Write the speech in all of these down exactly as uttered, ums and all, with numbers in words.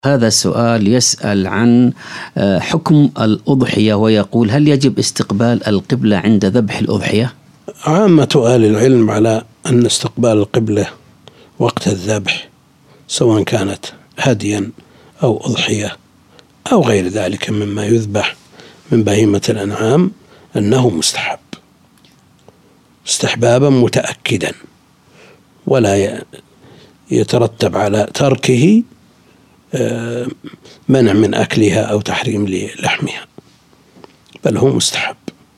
هذا السؤال يسأل عن حكم الأضحية ويقول: هل يجب استقبال القبلة عند ذبح الأضحية؟ عامة أهل العلم على أن استقبال القبلة وقت الذبح سواء كانت هديا أو أضحية أو غير ذلك مما يذبح من بهيمة الأنعام أنه مستحب استحبابا متأكدا، ولا يترتب على تركه منع من أكلها أو تحريم لحمها، بل هو مستحب.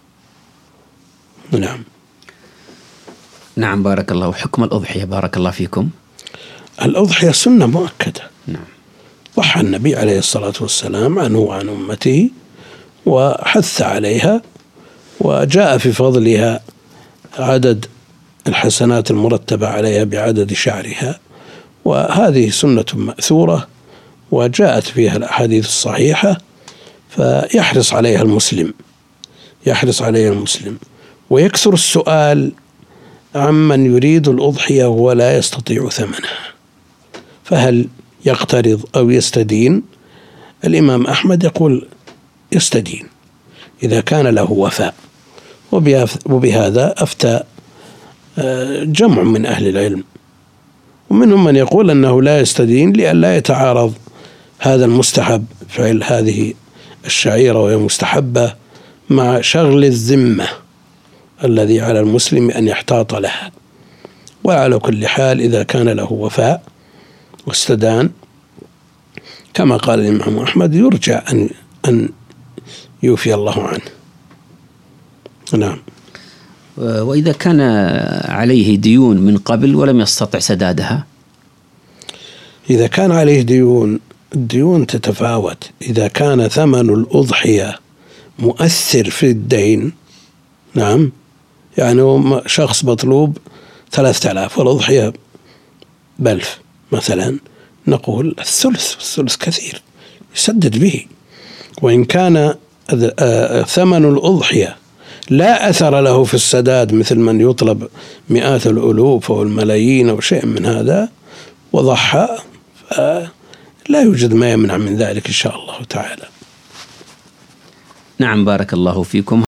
نعم. نعم، بارك الله. حكم الأضحية بارك الله فيكم. الأضحية سنة مؤكدة. نعم. ضحى النبي عليه الصلاة والسلام عنه وعن أمته وحث عليها، وجاء في فضلها عدد الحسنات المرتبة عليها بعدد شعرها، وهذه سنة مأثورة وجاءت فيها الأحاديث الصحيحة، فيحرص عليها المسلم يحرص عليها المسلم ويكثر السؤال عمن يريد الأضحية ولا يستطيع ثمنها، فهل يقترض أو يستدين؟ الإمام أحمد يقول يستدين إذا كان له وفاء، وبهذا أفتى جمع من أهل العلم، ومنهم من يقول أنه لا يستدين لئلا يتعارض هذا المستحب، فعل هذه الشعيرة وهي مستحبة، مع شغل الذمة الذي على المسلم أن يحتاط لها. وعلى كل حال إذا كان له وفاء واستدان كما قال الإمام أحمد يرجى أن أن يوفي الله عنه. نعم. وإذا كان عليه ديون من قبل ولم يستطع سدادها؟ إذا كان عليه ديون، الديون تتفاوت. إذا كان ثمن الأضحية مؤثر في الدين، نعم، يعني شخص مطلوب ثلاثة آلاف والأضحية بألف مثلا، نقول الثلث، الثلث كثير يسدد به. وإن كان ثمن الأضحية لا أثر له في السداد مثل من يطلب مئات الألوف أو الملايين أو شيء من هذا وضحى، لا يوجد ما يمنع من ذلك إن شاء الله تعالى. نعم، بارك الله فيكم.